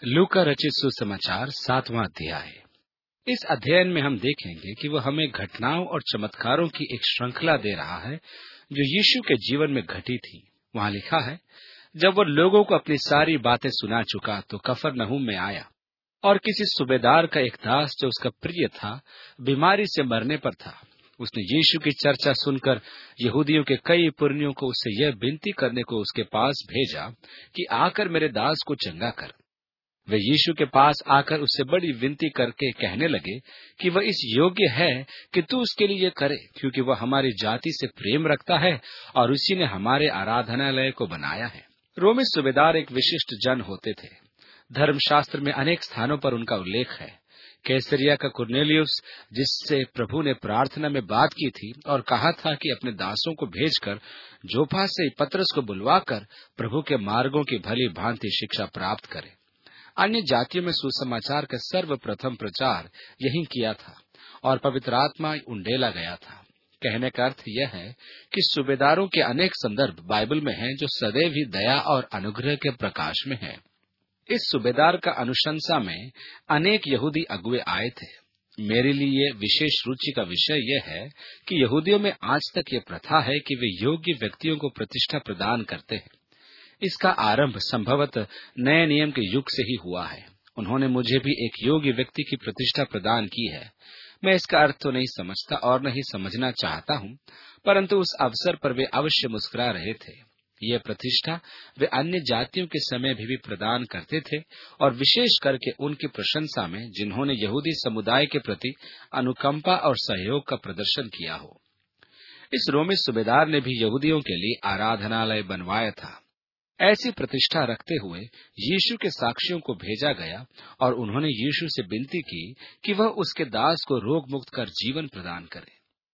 लूका रचित सुसमाचार 7वां अध्याय। इस अध्ययन में हम देखेंगे कि वह हमें घटनाओं और चमत्कारों की एक श्रृंखला दे रहा है जो यीशु के जीवन में घटी थी। वहाँ लिखा है, जब वह लोगों को अपनी सारी बातें सुना चुका तो कफरनहूम में आया और किसी सूबेदार का एक दास जो उसका प्रिय था बीमारी से मरने पर था। उसने यीशु की चर्चा सुनकर यहूदियों के कई पुरनियों को उससे यह विनती करने को उसके पास भेजा कि आकर मेरे दास को चंगा कर। वे यीशु के पास आकर उससे बड़ी विनती करके कहने लगे कि वह इस योग्य है कि तू उसके लिए करे, क्योंकि वह हमारी जाति से प्रेम रखता है और उसी ने हमारे आराधनालय को बनाया है। रोमी सूबेदार एक विशिष्ट जन होते थे। धर्मशास्त्र में अनेक स्थानों पर उनका उल्लेख है। कैसरिया का कुरनेलियुस, जिससे प्रभु ने प्रार्थना में बात की थी और कहा था कि अपने दासों को भेजकर जोफा से पतरस को बुलवाकर प्रभु के मार्गों की भली भांति शिक्षा प्राप्त करे। अन्य जातियों में सुसमाचार का सर्वप्रथम प्रचार यही किया था और पवित्र आत्मा उंडेला गया था। कहने का अर्थ यह है कि सूबेदारों के अनेक संदर्भ बाइबल में हैं जो सदैव ही दया और अनुग्रह के प्रकाश में हैं। इस सूबेदार का अनुशंसा में अनेक यहूदी अगुवे आए थे। मेरे लिए विशेष रुचि का विषय यह है कि यहूदियों में आज तक ये प्रथा है कि वे योग्य व्यक्तियों को प्रतिष्ठा प्रदान करते हैं। इसका आरंभ संभवतः नए नियम के युग से ही हुआ है। उन्होंने मुझे भी एक योग्य व्यक्ति की प्रतिष्ठा प्रदान की है। मैं इसका अर्थ तो नहीं समझता और नहीं समझना चाहता हूँ, परंतु उस अवसर पर वे अवश्य मुस्कुरा रहे थे। यह प्रतिष्ठा वे अन्य जातियों के समय भी प्रदान करते थे और विशेष करके उनकी प्रशंसा में जिन्होंने यहूदी समुदाय के प्रति अनुकंपा और सहयोग का प्रदर्शन किया हो। इस रोमी सूबेदार ने भी यहूदियों के लिए आराधनालय बनवाया था। ऐसी प्रतिष्ठा रखते हुए यीशु के साक्षियों को भेजा गया और उन्होंने यीशु से विनती की कि वह उसके दास को रोग मुक्त कर जीवन प्रदान करे।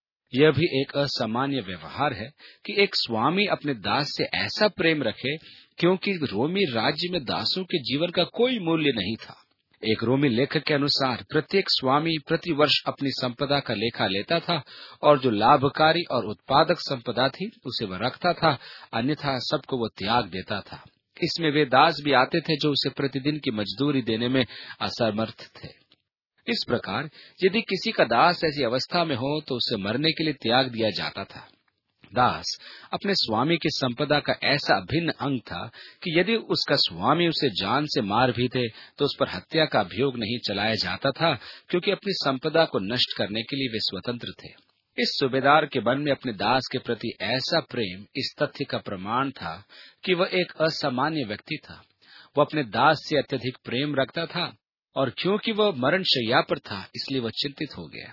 यह भी एक असामान्य व्यवहार है कि एक स्वामी अपने दास से ऐसा प्रेम रखे, क्योंकि रोमी राज्य में दासों के जीवन का कोई मूल्य नहीं था। एक रोमी लेखक के अनुसार प्रत्येक स्वामी प्रति वर्ष अपनी संपदा का लेखा लेता था और जो लाभकारी और उत्पादक संपदा थी उसे वह रखता था, अन्यथा सबको वह त्याग देता था। इसमें वे दास भी आते थे जो उसे प्रतिदिन की मजदूरी देने में असमर्थ थे। इस प्रकार यदि किसी का दास ऐसी अवस्था में हो तो उसे मरने के लिए त्याग दिया जाता था। दास अपने स्वामी की संपदा का ऐसा अभिन्न अंग था कि यदि उसका स्वामी उसे जान से मार भी दे तो उस पर हत्या का अभियोग नहीं चलाया जाता था, क्योंकि अपनी संपदा को नष्ट करने के लिए वे स्वतंत्र थे। इस सूबेदार के मन में अपने दास के प्रति ऐसा प्रेम इस तथ्य का प्रमाण था कि वह एक असामान्य व्यक्ति था। वह अपने दास से अत्यधिक प्रेम रखता था और क्योंकि वह मरण शैया पर था इसलिए वह चिंतित हो गया।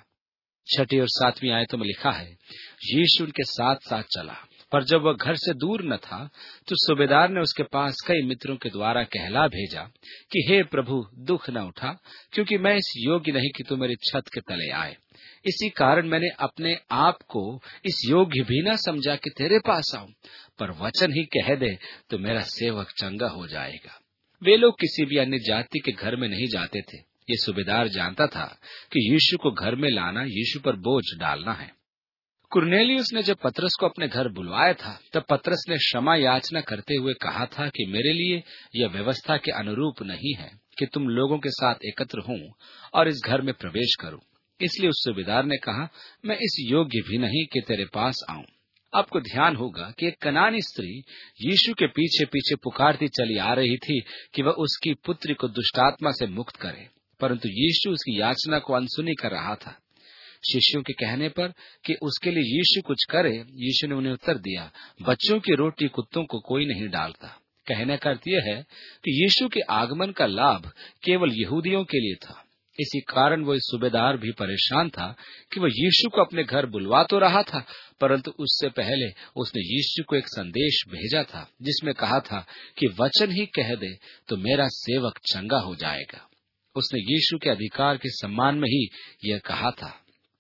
6 और 7 आयतों में लिखा है, यीशु उनके साथ साथ चला, पर जब वह घर से दूर न था तो सूबेदार ने उसके पास कई मित्रों के द्वारा कहला भेजा कि हे प्रभु, दुख न उठा, क्योंकि मैं इस योग्य नहीं कि तू मेरी छत के तले आए। इसी कारण मैंने अपने आप को इस योग्य भी न समझा कि तेरे पास आऊं, पर वचन ही कह दे तो मेरा सेवक चंगा हो जाएगा। वे लोग किसी भी अन्य जाति के घर में नहीं जाते थे। ये सूबेदार जानता था कि यीशु को घर में लाना यीशु पर बोझ डालना है। कुरनेलियुस ने जब पतरस को अपने घर बुलवाया था तब पतरस ने क्षमा याचना करते हुए कहा था कि मेरे लिए यह व्यवस्था के अनुरूप नहीं है कि तुम लोगों के साथ एकत्र हों और इस घर में प्रवेश करूं। इसलिए उस सूबेदार ने कहा, मैं इस योग्य भी नहीं कि तेरे पास आऊं। आपको ध्यान होगा कि एक कनानी स्त्री यीशु के पीछे पीछे पुकारती चली आ रही थी कि वह उसकी पुत्री को दुष्टात्मा से मुक्त करे, परंतु यीशु उसकी याचना को अनसुनी कर रहा था। शिष्यों के कहने पर कि उसके लिए यीशु कुछ करे, यीशु ने उन्हें उत्तर दिया, बच्चों की रोटी कुत्तों को कोई नहीं डालता। कहने का अर्थ यह है कि यीशु के आगमन का लाभ केवल यहूदियों के लिए था। इसी कारण वो सूबेदार भी परेशान था कि वह यीशु को अपने घर बुलवा तो रहा था, परंतु उससे पहले उसने यीशु को एक संदेश भेजा था जिसमें कहा था कि वचन ही कह दे तो मेरा सेवक चंगा हो जाएगा। उसने यीशु के अधिकार के सम्मान में ही यह कहा था।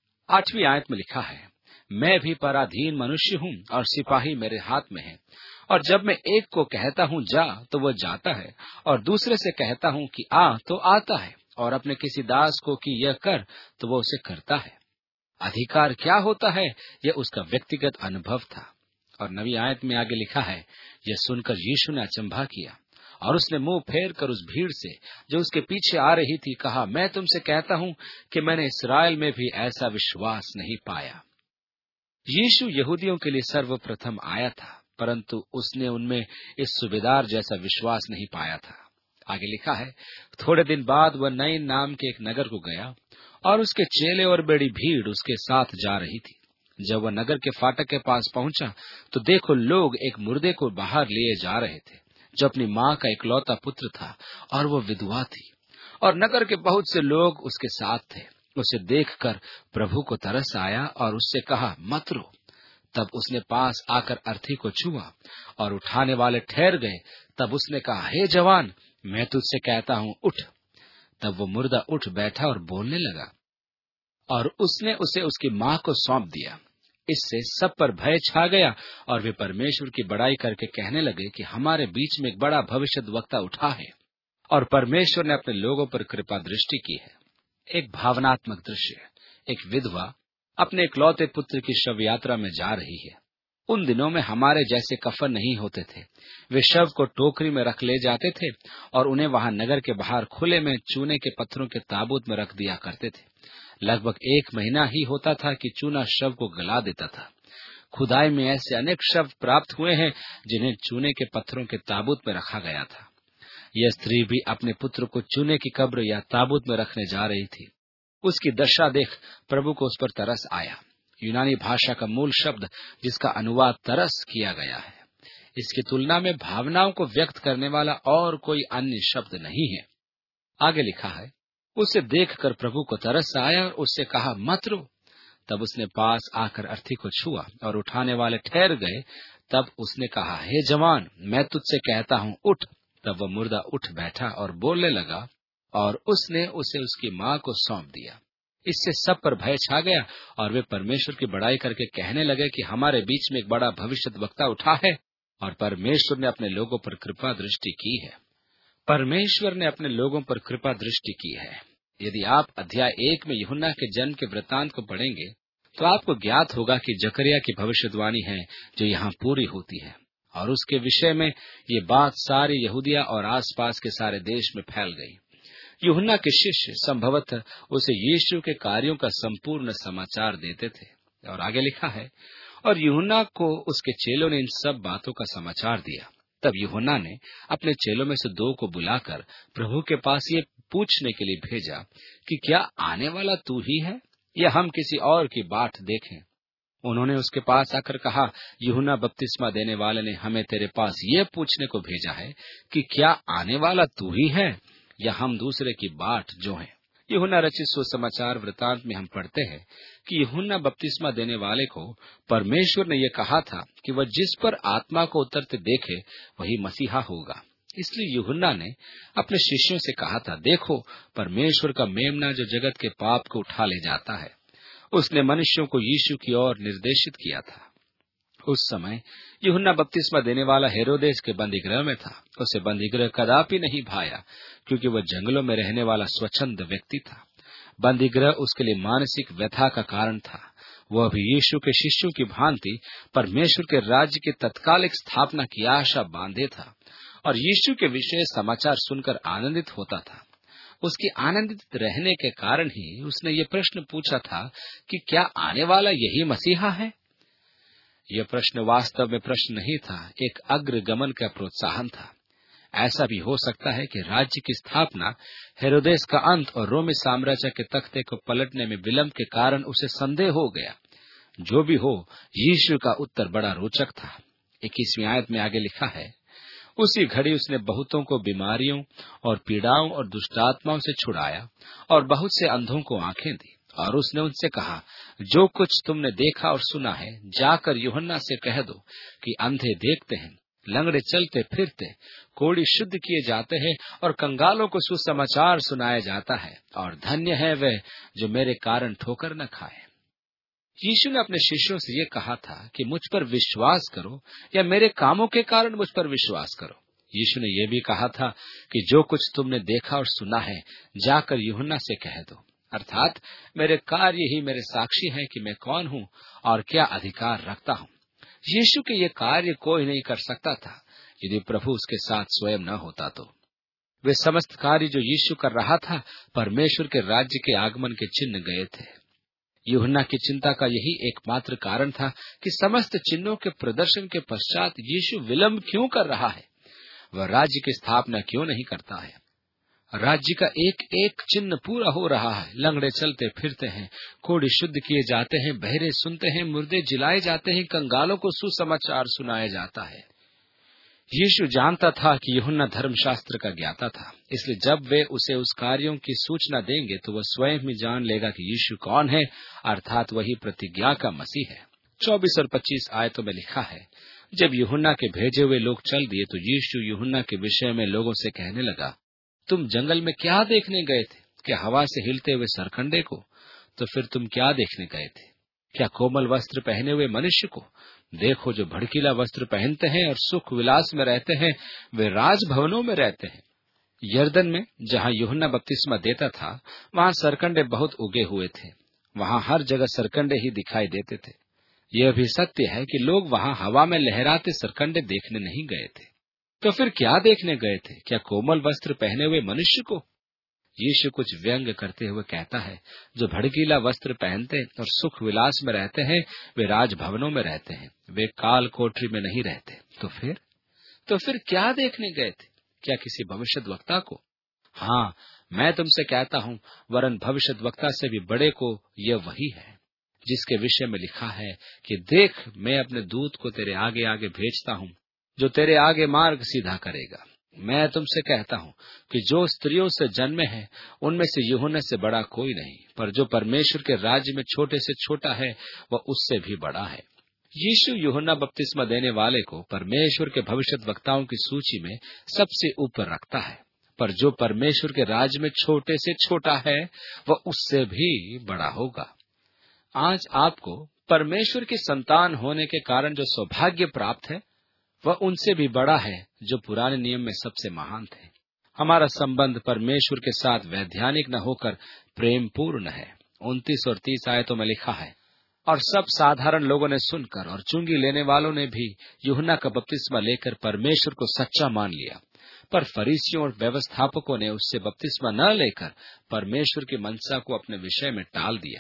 8 आयत में लिखा है, मैं भी पराधीन मनुष्य हूँ और सिपाही मेरे हाथ में है, और जब मैं एक को कहता हूँ जा तो वह जाता है और दूसरे से कहता हूँ कि आ तो आता है, और अपने किसी दास को कि यह कर तो वह उसे करता है। अधिकार क्या होता है यह उसका व्यक्तिगत अनुभव था। और 9 आयत में आगे लिखा है, यह सुनकर यीशु ने अचंभा किया और उसने मुंह फेर कर उस भीड़ से जो उसके पीछे आ रही थी कहा, मैं तुमसे कहता हूं कि मैंने इसराइल में भी ऐसा विश्वास नहीं पाया। यीशु यहूदियों के लिए सर्वप्रथम आया था, परंतु उसने उनमें इस सूबेदार जैसा विश्वास नहीं पाया था। आगे लिखा है, थोड़े दिन बाद वह नईन नाम के एक नगर को गया और उसके चेले और बड़ी भीड़ उसके साथ जा रही थी। जब वह नगर के फाटक के पास पहुंचा तो देखो, लोग एक मुर्दे को बाहर लिए जा रहे थे, जो अपनी माँ का इकलौता पुत्र था, और वह विधवा थी, और नगर के बहुत से लोग उसके साथ थे। उसे देखकर प्रभु को तरस आया और उससे कहा, मत रो। तब उसने पास आकर अर्थी को छुआ और उठाने वाले ठहर गए। तब उसने कहा, हे जवान, मैं तुझसे कहता हूँ, उठ। तब वो मुर्दा उठ बैठा और बोलने लगा, और उसने उसे उसकी माँ को सौंप दिया। इससे सब पर भय छा गया और वे परमेश्वर की बड़ाई करके कहने लगे कि हमारे बीच में एक बड़ा भविष्यद्वक्ता उठा है और परमेश्वर ने अपने लोगों पर कृपा दृष्टि की है। एक भावनात्मक दृश्य, एक विधवा अपने इकलौते पुत्र की शव यात्रा में जा रही है। उन दिनों में हमारे जैसे कफन नहीं होते थे। वे शव को टोकरी में रख ले जाते थे और उन्हें वहां नगर के बाहर खुले में चूने के पत्थरों के ताबूत में रख दिया करते थे। लगभग 1 महीना ही होता था कि चूना शव को गला देता था। खुदाई में ऐसे अनेक शव प्राप्त हुए हैं जिन्हें चूने के पत्थरों के ताबूत में रखा गया था। यह स्त्री भी अपने पुत्र को चूने की कब्र या ताबूत में रखने जा रही थी। उसकी दशा देख प्रभु को उस पर तरस आया। यूनानी भाषा का मूल शब्द जिसका अनुवाद तरस किया गया है, इसकी तुलना में भावनाओं को व्यक्त करने वाला और कोई अन्य शब्द नहीं है। आगे लिखा है, उसे देखकर प्रभु को तरस आया और उससे कहा, मत रो। तब उसने पास आकर अर्थी को छुआ और उठाने वाले ठहर गए। तब उसने कहा, हे जवान, मैं तुझसे कहता हूँ, उठ। तब वह मुर्दा उठ बैठा और बोलने लगा, और उसने उसे उसकी माँ को सौंप दिया। इससे सब पर भय छा गया और वे परमेश्वर की बड़ाई करके कहने लगे कि हमारे बीच में एक बड़ा भविष्यद्वक्ता उठा है और परमेश्वर ने अपने लोगों पर कृपा दृष्टि की है। परमेश्वर ने अपने लोगों पर कृपा दृष्टि की है। यदि आप अध्याय 1 में यूहन्ना के जन्म के वृत्तांत को पढ़ेंगे तो आपको ज्ञात होगा कि जकरिया की भविष्यवाणी है जो यहाँ पूरी होती है, और उसके विषय में ये बात सारी यहूदिया और आसपास के सारे देश में फैल गई। यूहन्ना के शिष्य संभवतः उसे यीशु के कार्यों का संपूर्ण समाचार देते थे। और आगे लिखा है, और यूहन्ना को उसके चेलों ने इन सब बातों का समाचार दिया। तब यूहन्ना ने अपने चेलों में से 2 को बुलाकर प्रभु के पास ये पूछने के लिए भेजा कि क्या आने वाला तू ही है या हम किसी और की बाट देखें। उन्होंने उसके पास आकर कहा, यूहन्ना बपतिस्मा देने वाले ने हमें तेरे पास ये पूछने को भेजा है कि क्या आने वाला तू ही है या हम दूसरे की बाट जो है। यूहन्ना रचित सुसमाचार वृतांत में हम पढ़ते हैं कि यूहन्ना बपतिस्मा देने वाले को परमेश्वर ने यह कहा था कि वह जिस पर आत्मा को उतरते देखे वही मसीहा होगा। इसलिए यूहन्ना ने अपने शिष्यों से कहा था, देखो, परमेश्वर का मेमना जो जगत के पाप को उठा ले जाता है। उसने मनुष्यों को यीशु की ओर निर्देशित किया था। उस समय यूहन्ना बपतिस्मा देने वाला हेरोदेस के बंदीगृह में था। उसे बंदीगृह कदापि नहीं भाया, क्योंकि वह जंगलों में रहने वाला स्वच्छंद व्यक्ति था। बंदीगृह उसके लिए मानसिक व्यथा का कारण था। वह भी यीशु के शिष्यों की भांति परमेश्वर के राज्य की तत्कालिक स्थापना की आशा बांधे था और यीशु के विषय समाचार सुनकर आनंदित होता था। उसके आनंदित रहने के कारण ही उसने ये प्रश्न पूछा था कि क्या आने वाला यही मसीहा है। यह प्रश्न वास्तव में प्रश्न नहीं था, एक अग्रगमन का प्रोत्साहन था। ऐसा भी हो सकता है कि राज्य की स्थापना, हेरोदेस का अंत और रोमी साम्राज्य के तख्ते को पलटने में विलंब के कारण उसे संदेह हो गया। जो भी हो, यीशु का उत्तर बड़ा रोचक था। 21वीं आयत में आगे लिखा है, उसी घड़ी उसने बहुतों को बीमारियों और पीड़ाओं और दुष्टात्माओं से छुड़ाया और बहुत से अंधों को आंखें दी। और उसने उनसे कहा, जो कुछ तुमने देखा और सुना है, जाकर यूहन्ना से कह दो कि अंधे देखते हैं, लंगड़े चलते फिरते, कोढ़ी शुद्ध किए जाते हैं और कंगालों को सुसमाचार सुनाया जाता है, और धन्य है वह जो मेरे कारण ठोकर न खाए। यीशु ने अपने शिष्यों से ये कहा था कि मुझ पर विश्वास करो या मेरे कामों के कारण मुझ पर विश्वास करो। यीशु ने यह भी कहा था कि जो कुछ तुमने देखा और सुना है, जाकर यूहन्ना से कह दो, अर्थात मेरे कार्य ही मेरे साक्षी हैं कि मैं कौन हूँ और क्या अधिकार रखता हूँ। यीशु के ये कार्य कोई नहीं कर सकता था। यदि प्रभु उसके साथ स्वयं न होता तो। वे समस्त कार्य जो यीशु कर रहा था, परमेश्वर के राज्य के आगमन के चिन्ह गए थे। यूहन्ना की चिंता का यही एकमात्र कारण था कि समस्त चिन्हों के प्रदर्शन के पश्चात यीशु विलंब क्यों कर रहा है। वह राज्य की स्थापना क्यों नहीं करता है। राज्य का एक एक चिन्ह पूरा हो रहा है। लंगड़े चलते फिरते हैं, कोढ़ी शुद्ध किए जाते हैं, बहरे सुनते हैं, मुर्दे जिलाए जाते हैं, कंगालों को सुसमाचार सुनाया जाता है। यीशु जानता था कि यूहन्ना धर्मशास्त्र का ज्ञाता था, इसलिए जब वे उसे उस कार्यों की सूचना देंगे तो वह स्वयं ही जान लेगा कि यीशु कौन है, अर्थात वही प्रतिज्ञा का मसीह है। 24 और 25 आयतों में लिखा है, जब यूहन्ना के भेजे हुए लोग चल दिए तो यीशु यूहन्ना के विषय में लोगों से कहने लगा, तुम जंगल में क्या देखने गए थे? क्या हवा से हिलते हुए सरकंडे को? तो फिर तुम क्या देखने गए थे? क्या कोमल वस्त्र पहने हुए मनुष्य को? देखो, जो भड़कीला वस्त्र पहनते हैं और सुख विलास में रहते हैं, वे राजभवनों में रहते हैं। यरदन में जहाँ यूहन्ना बपतिस्मा देता था, वहाँ सरकंडे बहुत उगे हुए थे। वहाँ हर जगह सरकंडे ही दिखाई देते थे। यह भी सत्य है कि लोग वहाँ हवा में लहराते सरकंडे देखने नहीं गए थे। तो फिर क्या देखने गए थे? क्या कोमल वस्त्र पहने हुए मनुष्य को? यीशु कुछ व्यंग करते हुए कहता है, जो भड़कीला वस्त्र पहनते और सुख विलास में रहते हैं, वे राजभवनों में रहते हैं, वे काल कोठरी में नहीं रहते। तो फिर क्या देखने गए थे? क्या किसी भविष्यद्वक्ता को? हाँ, मैं तुमसे कहता हूँ, वरन भविष्यद्वक्ता से भी बड़े को यह वही है, जिसके विषय में लिखा है कि देख, मैं अपने दूत को तेरे आगे आगे भेजता हूँ, जो तेरे आगे मार्ग सीधा करेगा। मैं तुमसे कहता हूँ कि जो स्त्रियों से जन्मे हैं, उनमें से यूहन्ना से बड़ा कोई नहीं, पर जो परमेश्वर के राज्य में छोटे से छोटा है, वह उससे भी बड़ा है। यीशु यूहन्ना बपतिस्मा देने वाले को परमेश्वर के भविष्यद्वक्ताओं की सूची में सबसे ऊपर रखता है, पर जो परमेश्वर के राज्य में छोटे से छोटा है, वह उससे भी बड़ा होगा। आज आपको परमेश्वर की संतान होने के कारण जो सौभाग्य प्राप्त है, वह उनसे भी बड़ा है जो पुराने नियम में सबसे महान थे। हमारा संबंध परमेश्वर के साथ वैधानिक न होकर प्रेम पूर्ण है। 29 और 30 आयतों में लिखा है, और सब साधारण लोगों ने सुनकर और चुंगी लेने वालों ने भी यूहन्ना का बपतिस्मा लेकर परमेश्वर को सच्चा मान लिया, पर फरीसियों और व्यवस्थापकों ने उससे बपतिस्मा न लेकर परमेश्वर की मनसा को अपने विषय में टाल दिया।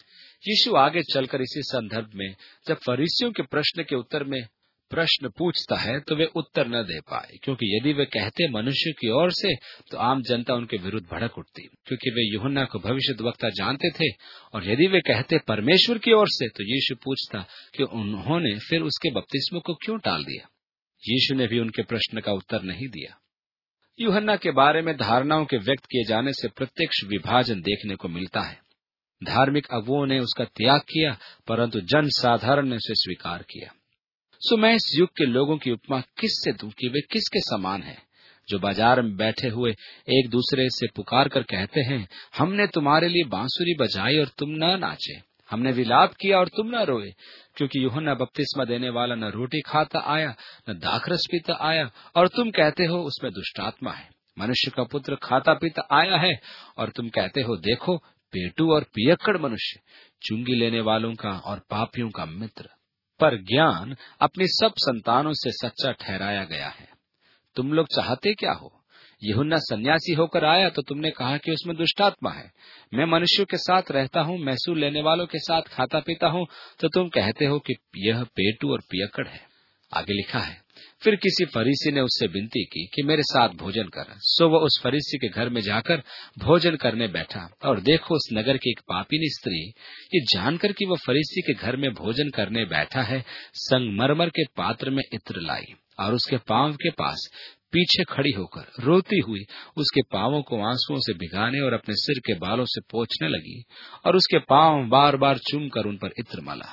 यीशु आगे चलकर इसी संदर्भ में जब फरीसियों के प्रश्न के उत्तर में प्रश्न पूछता है, तो वे उत्तर न दे पाए, क्योंकि यदि वे कहते मनुष्य की ओर से, तो आम जनता उनके विरुद्ध भड़क उठती, क्योंकि वे यूहन्ना को भविष्यद्वक्ता जानते थे। और यदि वे कहते परमेश्वर की ओर से, तो यीशु पूछता कि उन्होंने फिर उसके बपतिस्मे को क्यों टाल दिया। यीशु ने भी उनके प्रश्न का उत्तर नहीं दिया। यूहन्ना के बारे में धारणाओं के व्यक्त किए जाने से प्रत्यक्ष विभाजन देखने को मिलता है। धार्मिक अगुओं ने उसका त्याग किया, परंतु जन साधारण ने उसे स्वीकार किया। सो मैं इस युग के लोगों की उपमा किससे दूं कि वे किसके समान हैं, जो बाजार में बैठे हुए एक दूसरे से पुकार कर कहते हैं, हमने तुम्हारे लिए बांसुरी बजाई और तुम न नाचे, हमने विलाप किया और तुम न रोए। क्योंकि यूहन्ना बपतिस्मा देने वाला न रोटी खाता आया, न दाखरस पीता आया, और तुम कहते हो उसमें दुष्टात्मा है। मनुष्य का पुत्र खाता पीता आया है, और तुम कहते हो, देखो पेटू और पियक्कड़ मनुष्य, चुंगी लेने वालों का और पापियों का मित्र। पर ज्ञान अपनी सब संतानों से सच्चा ठहराया गया है। तुम लोग चाहते क्या हो? यूहन्ना सन्यासी होकर आया तो तुमने कहा कि उसमें दुष्टात्मा है। मैं मनुष्यों के साथ रहता हूँ, महसूल लेने वालों के साथ खाता पीता हूँ, तो तुम कहते हो कि यह पेटू और पियक्कड़ है। आगे लिखा है, फिर किसी फरीसी ने उससे विनती की कि मेरे साथ भोजन कर। सो वह उस फरीसी के घर में जाकर भोजन करने बैठा। और देखो, उस नगर की एक पापीनी स्त्री, ये जानकर कि वह फरीसी के घर में भोजन करने बैठा है, संगमरमर के पात्र में इत्र लाई और उसके पांव के पास पीछे खड़ी होकर रोती हुई उसके पांवों को आंसुओं से भिगाने और अपने सिर के बालों से पोंछने लगी और उसके पांव बार बार चूम कर उन पर इत्र मला।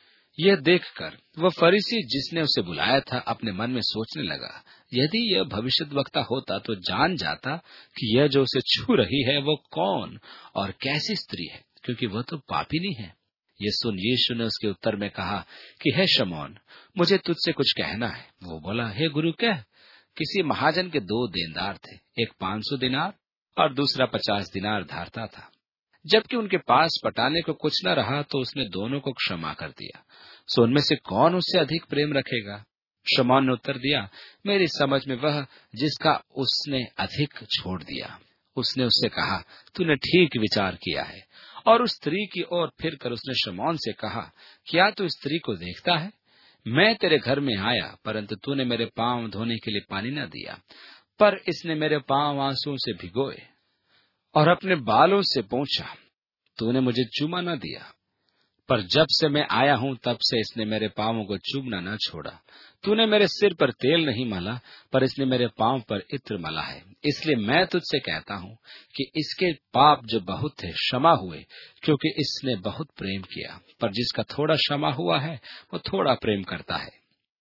यह देखकर वह फरीसी जिसने उसे बुलाया था अपने मन में सोचने लगा, यदि यह भविष्यद्वक्ता होता तो जान जाता कि यह जो उसे छू रही है वो कौन और कैसी स्त्री है, क्योंकि वह तो पापिनी है। ये सुन यीशु ने उसके उत्तर में कहा कि हे शमौन, मुझे तुझसे कुछ कहना है। वो बोला, हे गुरु कह। किसी महाजन के 2 देनदार थे, एक 500 दिनार और दूसरा 50 दिनार धारता था। जबकि उनके पास पटाने को कुछ न रहा तो उसने दोनों को क्षमा कर दिया। सो उनमें से कौन उससे अधिक प्रेम रखेगा? शमौन ने उत्तर दिया, मेरी समझ में वह जिसका उसने अधिक छोड़ दिया। उसने उससे कहा, तूने ठीक विचार किया है। और उस स्त्री की ओर फिरकर उसने शमौन से कहा, क्या तू इस स्त्री को देखता है? मैं तेरे घर में आया, परंतु तूने मेरे पांव धोने के लिए पानी न दिया, पर इसने मेरे पांव आंसुओं से भिगोए और अपने बालों से पोंछा। तूने मुझे चूमा न दिया, पर जब से मैं आया हूं तब से इसने मेरे पांवों को चूमना न छोड़ा। तूने मेरे सिर पर तेल नहीं मला, पर इसने मेरे पांव पर इत्र मला है। इसलिए मैं तुझसे कहता हूं कि इसके पाप जो बहुत थे क्षमा हुए, क्योंकि इसने बहुत प्रेम किया। पर जिसका थोड़ा क्षमा हुआ है वो थोड़ा प्रेम करता है।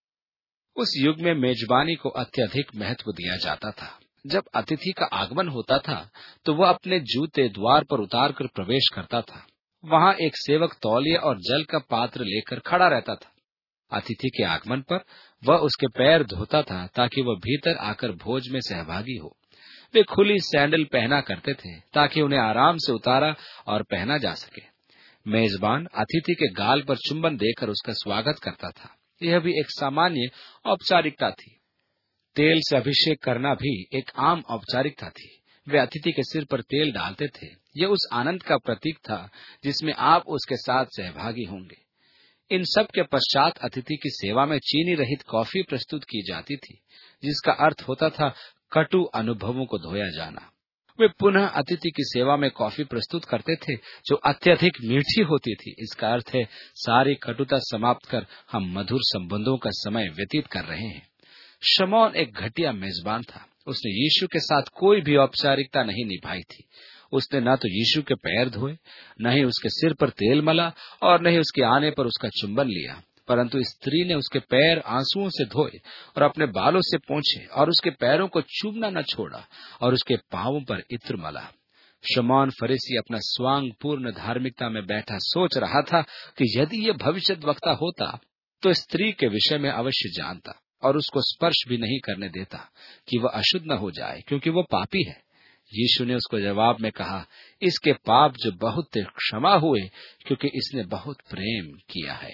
उस युग में मेजबानी को अत्यधिक महत्व दिया जाता था। जब अतिथि का आगमन होता था तो वह अपने जूते द्वार पर उतार कर प्रवेश करता था। वहां एक सेवक तौलिया और जल का पात्र लेकर खड़ा रहता था। अतिथि के आगमन पर वह उसके पैर धोता था ताकि वह भीतर आकर भोज में सहभागी हो। वे खुली सैंडल पहना करते थे ताकि उन्हें आराम से उतारा और पहना जा सके। मेजबान अतिथि के गाल पर चुंबन देकर उसका स्वागत करता था। यह भी एक सामान्य औपचारिकता थी। तेल से अभिषेक करना भी एक आम औपचारिकता थी। वे अतिथि के सिर पर तेल डालते थे। यह उस आनंद का प्रतीक था जिसमें आप उसके साथ सहभागी होंगे। इन सब के पश्चात अतिथि की सेवा में चीनी रहित कॉफी प्रस्तुत की जाती थी, जिसका अर्थ होता था कटु अनुभवों को धोया जाना। वे पुनः अतिथि की सेवा में कॉफी प्रस्तुत करते थे जो अत्यधिक मीठी होती थी। इसका अर्थ है सारी कटुता समाप्त कर हम मधुर संबंधों का समय व्यतीत कर रहे हैं। शमौन एक घटिया मेजबान था। उसने यीशु के साथ कोई भी औपचारिकता नहीं निभाई थी। उसने न तो यीशु के पैर धोए, न ही उसके सिर पर तेल मला और न ही उसके आने पर उसका चुंबन लिया, परंतु स्त्री ने उसके पैर आंसुओं से धोए और अपने बालों से पोंछे और उसके पैरों को चूमना न छोड़ा और उसके पांवों पर इत्र मला। शमौन फरीसी अपना स्वांग पूर्ण धार्मिकता में बैठा सोच रहा था कि यदि ये भविष्यद्वक्ता होता तो स्त्री के विषय में अवश्य जानता और उसको स्पर्श भी नहीं करने देता कि वह अशुद्ध न हो जाए, क्योंकि वह पापी है। यीशु ने उसको जवाब में कहा, इसके पाप जो बहुत थे क्षमा हुए, क्योंकि इसने बहुत प्रेम किया है।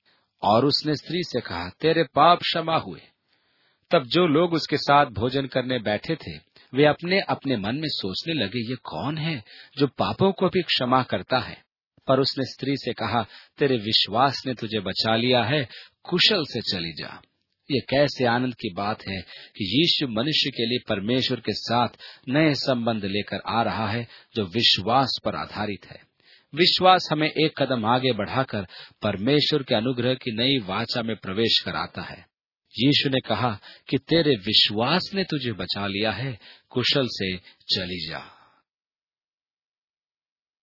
और उसने स्त्री से कहा, तेरे पाप क्षमा हुए। तब जो लोग उसके साथ भोजन करने बैठे थे वे अपने अपने मन में सोचने लगे, ये कौन है जो पापों को भी क्षमा करता है? पर उसने स्त्री से कहा, तेरे विश्वास ने तुझे बचा लिया है, कुशल से चली जा। ये कैसे आनंद की बात है कि यीशु मनुष्य के लिए परमेश्वर के साथ नए संबंध लेकर आ रहा है जो विश्वास पर आधारित है। विश्वास हमें एक कदम आगे बढ़ाकर परमेश्वर के अनुग्रह की नई वाचा में प्रवेश कराता है। यीशु ने कहा कि तेरे विश्वास ने तुझे बचा लिया है, कुशल से चली जा।